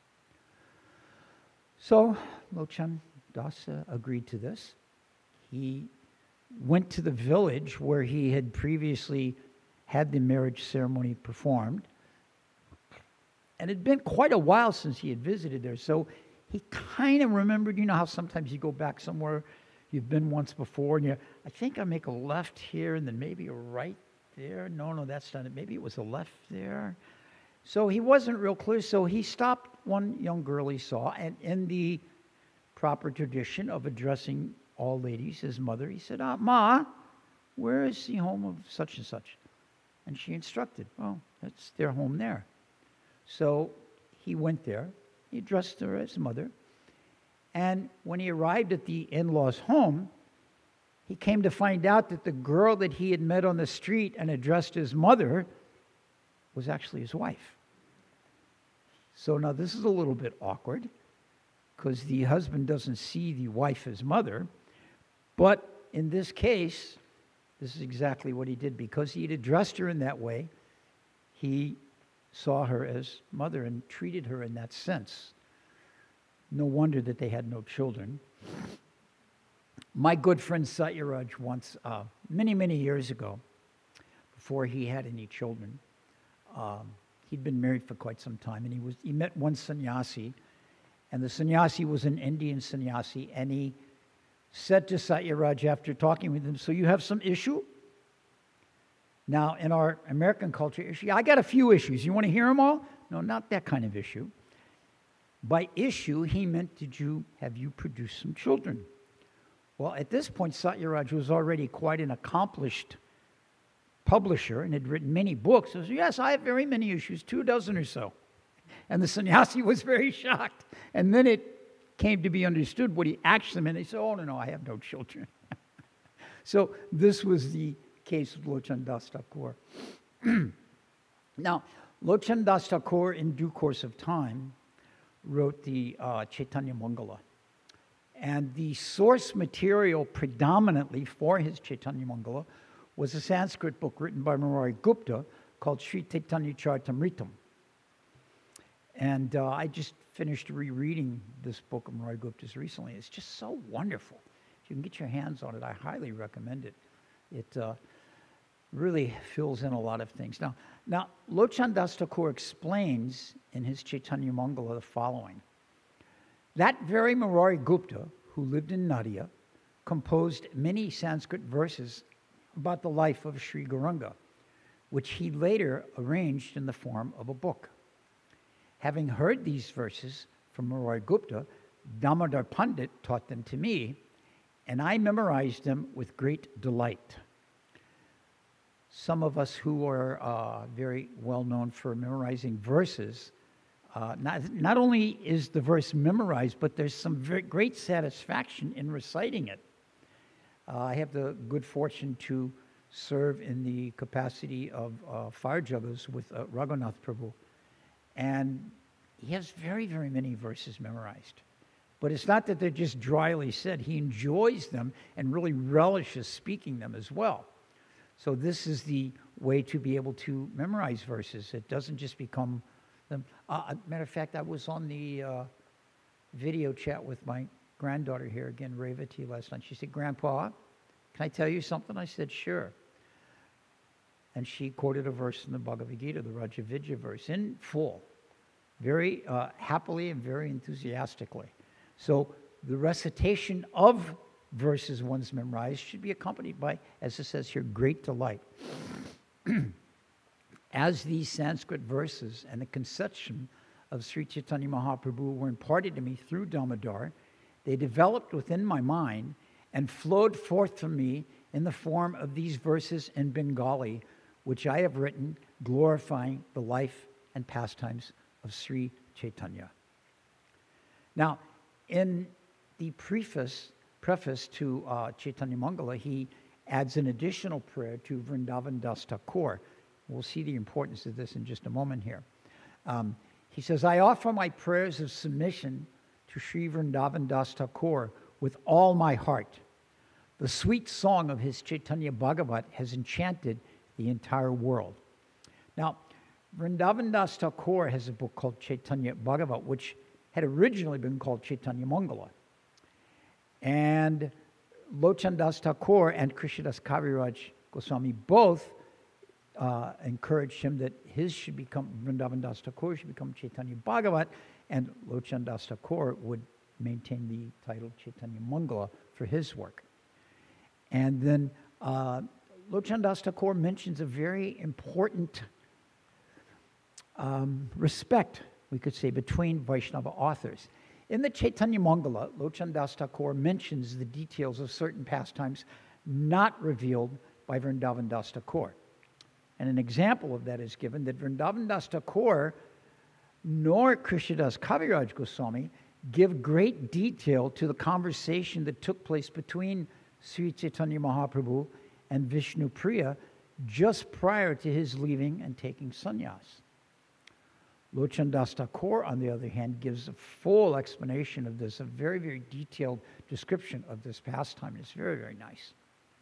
So Lochan Das uh, agreed to this. He went to the village where he had previously had the marriage ceremony performed. And it had been quite a while since he had visited there, so he kind of remembered, you know how sometimes you go back somewhere you've been once before, and you, I think I make a left here, and then maybe a right there. No, no, that's not it. Maybe it was a left there. So he wasn't real clear, so he stopped one young girl he saw, and in the proper tradition of addressing all ladies, his mother, he said, ah, Ma, where is the home of such and such? And she instructed, well, that's their home there. So he went there, he addressed her as mother, and when he arrived at the in-laws' home, he came to find out that the girl that he had met on the street and addressed as mother was actually his wife. So now this is a little bit awkward because the husband doesn't see the wife as mother, but in this case, this is exactly what he did. Because he had addressed her in that way, he saw her as mother and treated her in that sense. No wonder that they had no children. My good friend Satyaraj once, uh, many, many years ago, before he had any children, um, he'd been married for quite some time, and he was he met one sannyasi, and the sannyasi was an Indian sannyasi, and he said to Satyaraj after talking with him, so you have some issue? Now, in our American culture, issue, I got a few issues. You want to hear them all? No, not that kind of issue. By issue, he meant, did you, have you produced some children? Well, at this point, Satyaraj was already quite an accomplished publisher and had written many books. He said, yes, I have very many issues, two dozen or so. And the sannyasi was very shocked. And then it came to be understood what he actually meant. He said, oh, no, no, I have no children. So this was the case of Lochan Das Thakur. Now, Lochan Das Thakur, in due course of time, wrote the uh, Chaitanya Mangala. And the source material predominantly for his Chaitanya Mangala was a Sanskrit book written by Murari Gupta called Sri Chaitanya Charitamritam. And uh, I just finished rereading this book of Murari Gupta's recently. It's just so wonderful. If you can get your hands on it, I highly recommend it. It uh, really fills in a lot of things. Now, now Lochan Das Thakur explains in his Chaitanya Mangala the following. That very Murari Gupta, who lived in Nadia, composed many Sanskrit verses about the life of Sri Gauranga, which he later arranged in the form of a book. Having heard these verses from Murari Gupta, Damodar Pandit taught them to me, and I memorized them with great delight. some of us who are uh, very well known for memorizing verses, uh, not, not only is the verse memorized, but there's some very great satisfaction in reciting it. Uh, I have the good fortune to serve in the capacity of uh, fire juggers with uh, Raghunath Prabhu. And he has very, very many verses memorized. But it's not that they're just dryly said. He enjoys them and really relishes speaking them as well. So this is the way to be able to memorize verses. It doesn't just become them. Uh, matter of fact, I was on the uh, video chat with my granddaughter here again, Revati, last night. She said, "Grandpa, can I tell you something?" I said, "Sure." And she quoted a verse in the Bhagavad Gita, the Rajavijja verse, in full, very uh, happily and very enthusiastically. So the recitation of verses one's memorized should be accompanied by, as it says here, great delight. As these Sanskrit verses and the conception of Sri Chaitanya Mahaprabhu were imparted to me through Damodar, they developed within my mind and flowed forth from me in the form of these verses in Bengali, which I have written, glorifying the life and pastimes of Sri Chaitanya. Now, in the preface, preface to uh, Chaitanya Mangala, he adds an additional prayer to Vrindavan Das Thakur. We'll see the importance of this in just a moment here. Um, he says, "I offer my prayers of submission to Sri Vrindavan Das Thakur with all my heart. The sweet song of his Chaitanya Bhagavat has enchanted the entire world." Now, Vrindavan Das Thakur has a book called Chaitanya Bhagavat, which had originally been called Chaitanya Mangala. And Lochan Das Thakur and Krishnadas Kaviraj Goswami both uh, encouraged him that his should become, Vrindavan Das Thakur should become Chaitanya Bhagavat, and Lochan Das Thakur would maintain the title Chaitanya Mangala for his work. And then uh, Lochan Das Thakur mentions a very important um, respect, we could say, between Vaishnava authors. In the Chaitanya Mangala, Lochan Das Thakur mentions the details of certain pastimes not revealed by Vrindavan Das Thakur. And an example of that is given that Vrindavan Das Thakur nor Krishnadas Kaviraj Goswami give great detail to the conversation that took place between Sri Chaitanya Mahaprabhu and Vishnu Priya just prior to his leaving and taking sannyas. Lochan Das Thakur, on the other hand, gives a full explanation of this, a very, very detailed description of this pastime. It's very, very nice.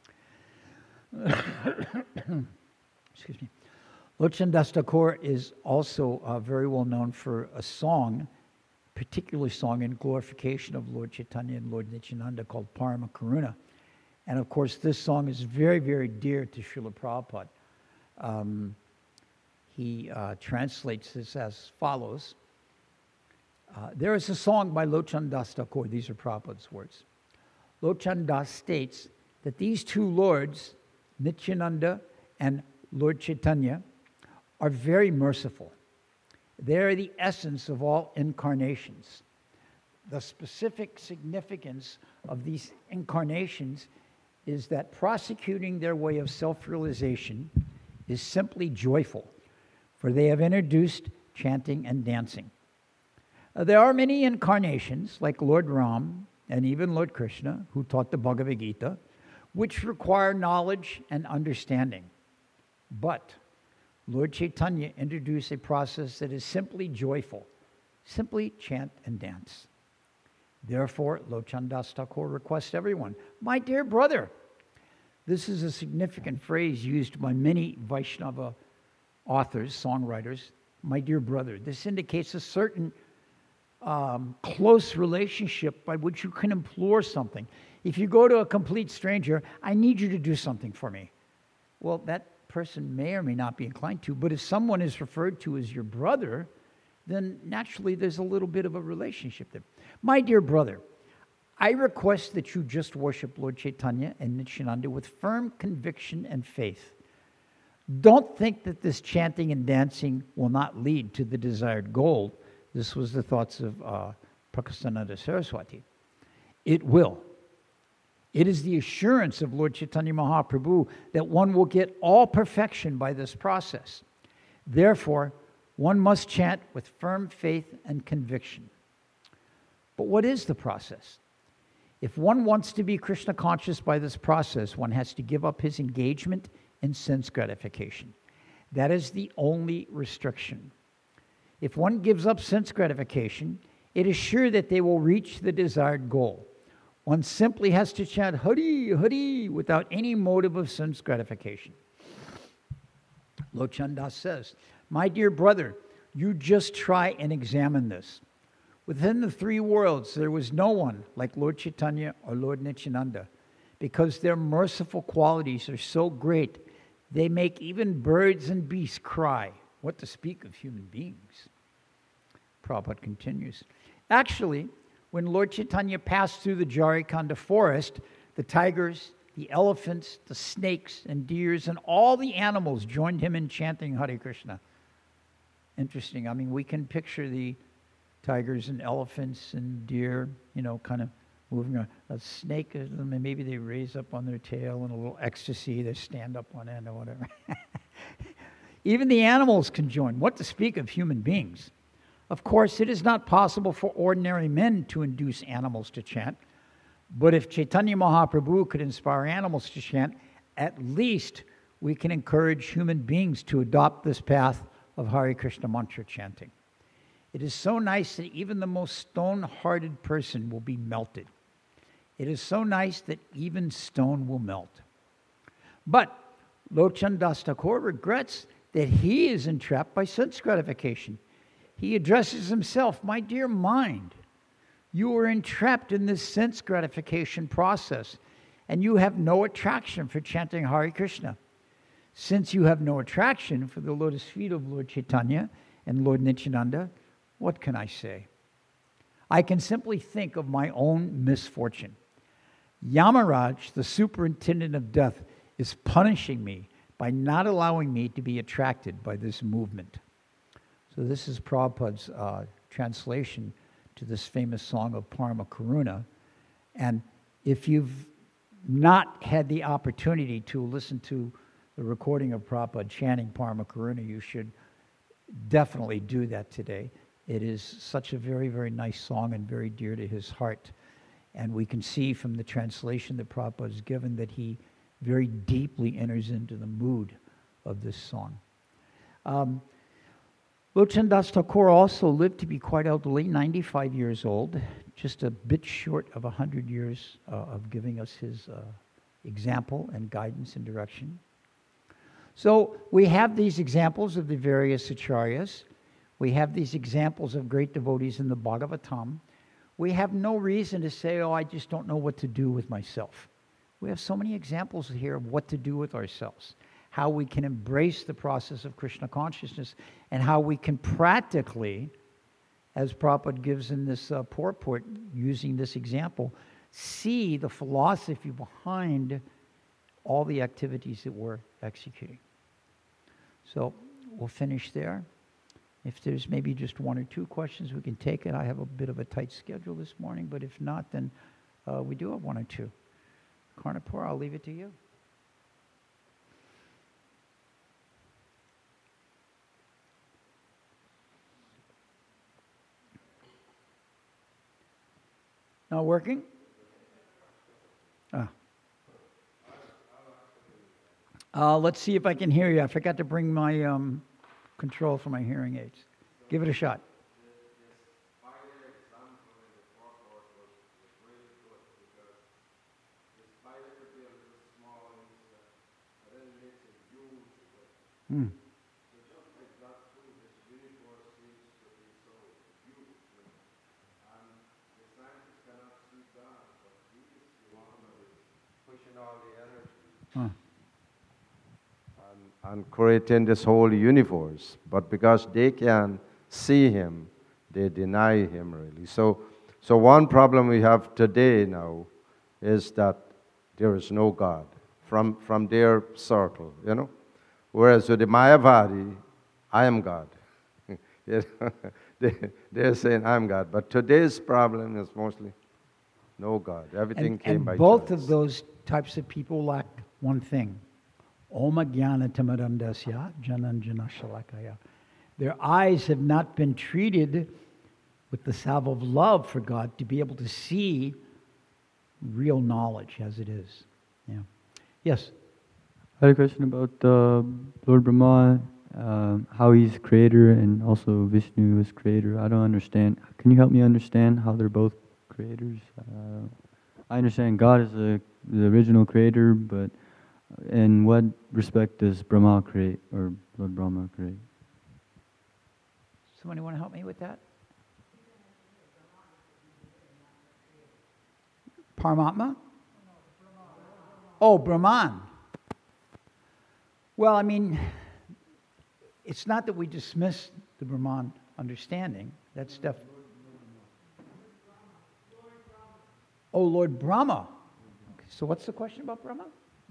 Excuse me. Lochan Das Thakur is also uh, very well known for a song, particularly song in glorification of Lord Chaitanya and Lord Nityananda called Parama Karuna. And of course, this song is very, very dear to Srila Prabhupada. Um, he uh, translates this as follows. Uh, there is a song by Lochan Das Thakur. These are Prabhupada's words. Lochan Das states that these two lords, Nityananda and Lord Chaitanya, are very merciful. They are the essence of all incarnations. The specific significance of these incarnations is that prosecuting their way of self-realization is simply joyful, for they have introduced chanting and dancing. Uh, there are many incarnations, like Lord Ram and even Lord Krishna, who taught the Bhagavad Gita, which require knowledge and understanding. But Lord Chaitanya introduced a process that is simply joyful, simply chant and dance. Therefore, Lochan Das Thakur requests everyone, my dear brother. This is a significant phrase used by many Vaishnava authors, songwriters, my dear brother. This indicates a certain um, close relationship by which you can implore something. If you go to a complete stranger, I need you to do something for me. Well, that person may or may not be inclined to, but if someone is referred to as your brother, then naturally there's a little bit of a relationship there. My dear brother, I request that you just worship Lord Chaitanya and Nityananda with firm conviction and faith. Don't think that this chanting and dancing will not lead to the desired goal. This was the thoughts of uh, Prakasananda Saraswati. It will. It is the assurance of Lord Chaitanya Mahaprabhu that one will get all perfection by this process. Therefore, one must chant with firm faith and conviction. But what is the process? If one wants to be Krishna conscious by this process, one has to give up his engagement in sense gratification. That is the only restriction. If one gives up sense gratification, it is sure that they will reach the desired goal. One simply has to chant Hari, Hari without any motive of sense gratification. Lochandas says, my dear brother, you just try and examine this. Within the three worlds, there was no one like Lord Chaitanya or Lord Nityananda, because their merciful qualities are so great, they make even birds and beasts cry. What to speak of human beings? Prabhupada continues. Actually, when Lord Chaitanya passed through the Jarikhanda forest, the tigers, the elephants, the snakes and deers, and all the animals joined him in chanting Hare Krishna. Interesting. I mean, we can picture the tigers and elephants and deer, you know, kind of moving around. A snake, maybe they raise up on their tail in a little ecstasy. They stand up on end or whatever. Even the animals can join. What to speak of human beings? Of course, it is not possible for ordinary men to induce animals to chant. But if Chaitanya Mahaprabhu could inspire animals to chant, at least we can encourage human beings to adopt this path of Hare Krishna mantra chanting. It is so nice that even the most stone-hearted person will be melted. It is so nice that even stone will melt. But Lochandas Thakur regrets that he is entrapped by sense gratification. He addresses himself, my dear mind, you are entrapped in this sense gratification process, and you have no attraction for chanting Hare Krishna. Since you have no attraction for the lotus feet of Lord Chaitanya and Lord Nityananda, what can I say? I can simply think of my own misfortune. Yamaraj, the superintendent of death, is punishing me by not allowing me to be attracted by this movement. So this is Prabhupada's uh, translation to this famous song of Parama Karuna. And if you've not had the opportunity to listen to the recording of Prabhupada chanting Parama Karuna, you should definitely do that today. It is such a very, very nice song and very dear to his heart. And we can see from the translation that Prabhupada has given that he very deeply enters into the mood of this song. Um, Lochandas Thakur also lived to be quite elderly, ninety-five years old, just a bit short of one hundred years uh, of giving us his uh, example and guidance and direction. So we have these examples of the various acharyas. We have these examples of great devotees in the Bhagavatam. We have no reason to say, oh, I just don't know what to do with myself. We have so many examples here of what to do with ourselves, how we can embrace the process of Krishna consciousness, and how we can practically, as Prabhupada gives in this uh, purport, using this example, see the philosophy behind all the activities that we're executing. So we'll finish there. If there's maybe just one or two questions, we can take it. I have a bit of a tight schedule this morning, but if not, then uh, we do have one or two. Karnapur, I'll leave it to you. Not working? Ah. Uh, let's see if I can hear you. I forgot to bring my um, control for my hearing aids. Give it a shot. Hmm. Huh. And, and creating this whole universe. But because they can see him, they deny him really. So, so one problem we have today now is that there is no God from, from their circle, you know. Whereas with the Mayavadi, I am God. they, they're saying I'm God. But today's problem is mostly no God. Everything And, came and by both choice. of those types of people lack one thing. Oma jnana tamarandasya jananjana shalakaya. Their eyes have not been treated with the salve of love for God to be able to see real knowledge as it is. Yeah. Yes? I had a question about uh, Lord Brahma, uh, how he's creator and also Vishnu is creator. I don't understand. Can you help me understand how they're both creators? Uh, I understand God is the, the original creator, but in what respect does Brahma create, or Lord Brahma create? Somebody want to help me with that? Paramatma? Oh, Brahman. Well, I mean, it's not that we dismiss the Brahman understanding. That's def- Oh, Lord Brahma. Okay, so what's the question about Brahma?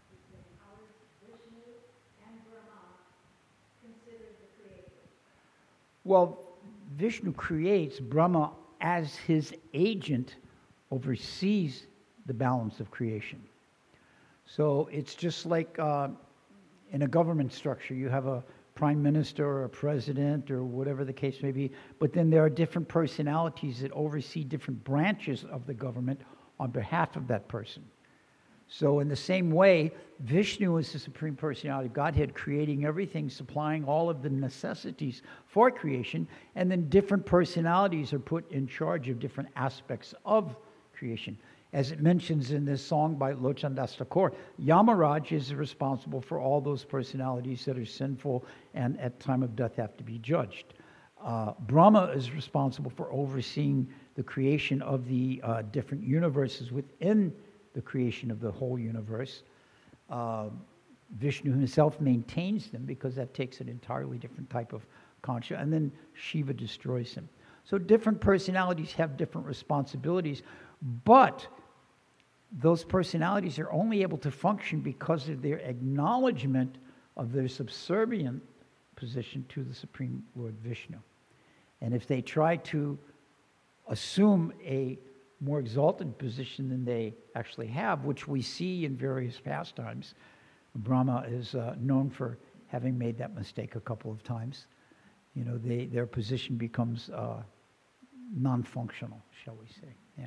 Well, Vishnu creates, Brahma, as his agent, oversees the balance of creation. So it's just like uh, in a government structure, you have a prime minister or a president or whatever the case may be, but then there are different personalities that oversee different branches of the government on behalf of that person. So in the same way, Vishnu is the Supreme Personality of Godhead, creating everything, supplying all of the necessities for creation, and then different personalities are put in charge of different aspects of creation. As it mentions in this song by Lochan Das Thakur, Yamaraj is responsible for all those personalities that are sinful and at time of death have to be judged. Uh, Brahma is responsible for overseeing the creation of the uh, different universes within the creation of the whole universe. Uh, Vishnu himself maintains them because that takes an entirely different type of consciousness, and then Shiva destroys him. So different personalities have different responsibilities, but those personalities are only able to function because of their acknowledgement of their subservient position to the Supreme Lord Vishnu. And if they try to assume a more exalted position than they actually have, which we see in various pastimes, Brahma is uh, known for having made that mistake a couple of times. You know, they, their position becomes uh, non-functional, shall we say. Yeah.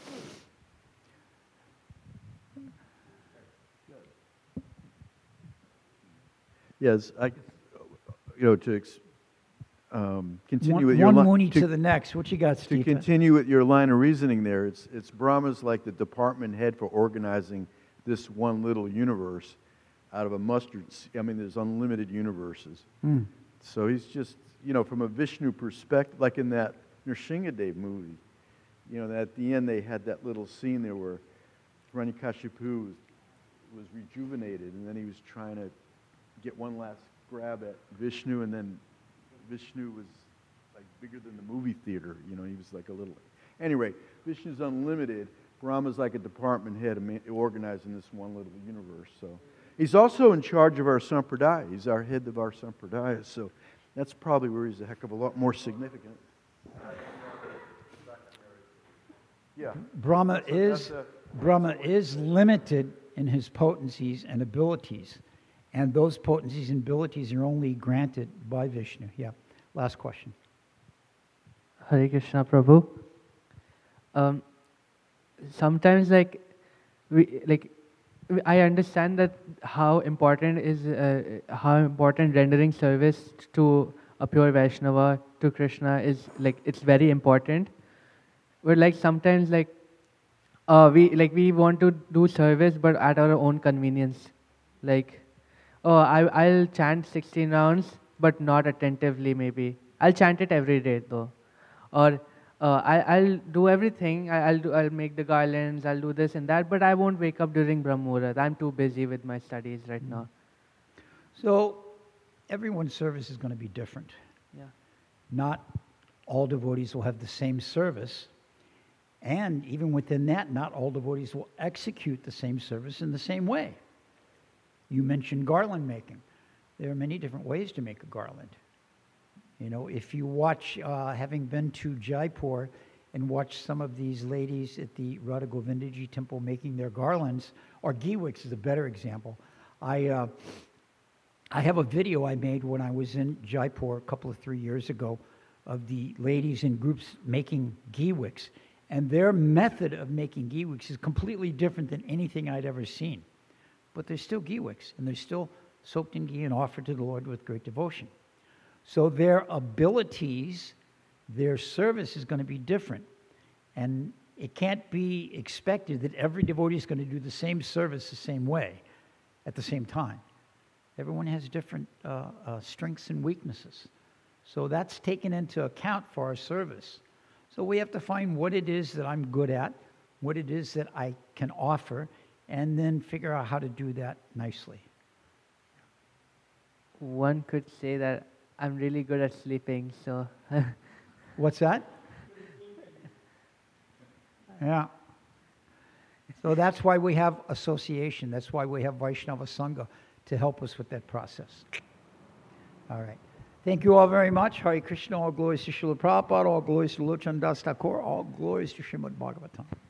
Yes, I, you know, to ex, um, continue One, with your one li- Mooney to, to, the next. What you got, to Steve? continue with your line of reasoning there, it's it's Brahma's like the department head for organizing this one little universe out of a mustard seed. I mean, there's unlimited universes. Mm. So he's just, you know, from a Vishnu perspective, like in that Nrsingadev movie, you know, at the end they had that little scene there where Hiranyakashipu was, was rejuvenated, and then he was trying to get one last grab at Vishnu, and then Vishnu was like bigger than the movie theater. You know, he was like a little... Anyway, Vishnu's unlimited. Brahma's like a department head organizing this one little universe. So he's also in charge of our sampradaya. He's our head of our sampradaya. So that's probably where he's a heck of a lot more significant. Yeah. Brahma That's a- is that's a- Brahma is limited in his potencies and abilities, and those potencies and abilities are only granted by Vishnu. Yeah. Last question. Hare Krishna, Prabhu. Um, sometimes, like, we like, we- I understand that how important is uh, how important rendering service to a pure Vaishnava to Krishna is. Like, it's very important. But like sometimes, like, uh, we like we want to do service, but at our own convenience. Like, oh, I I'll chant sixteen rounds, but not attentively. Maybe I'll chant it every day though, or uh, I I'll do everything. I, I'll do I'll make the garlands. I'll do this and that, but I won't wake up during Brahmurat. I'm too busy with my studies right Mm. now. So everyone's service is going to be different. Yeah. Not all devotees will have the same service. And even within that, not all devotees will execute the same service in the same way. You mentioned garland making. There are many different ways to make a garland. You know, if you watch, uh, having been to Jaipur and watch some of these ladies at the Radha Govindaji temple making their garlands, or Giwicks is a better example. I, uh, I have a video I made when I was in Jaipur a couple of three years ago of the ladies in groups making Giwicks. And their method of making Giwicks is completely different than anything I'd ever seen. But they're still Giwicks, and they're still soaked in ghee and offered to the Lord with great devotion. So their abilities, their service is going to be different. And it can't be expected that every devotee is going to do the same service the same way at the same time. Everyone has different uh, uh, strengths and weaknesses. So that's taken into account for our service. So we have to find what it is that I'm good at, what it is that I can offer, and then figure out how to do that nicely. One could say that I'm really good at sleeping, so What's that? Yeah. So that's why we have association. That's why we have Vaishnava Sangha to help us with that process. All right. Thank you all very much. Hare Krishna, all glories to Srila Prabhupada, all glories to Lochan Das Thakur, all glories to Srimad Bhagavatam.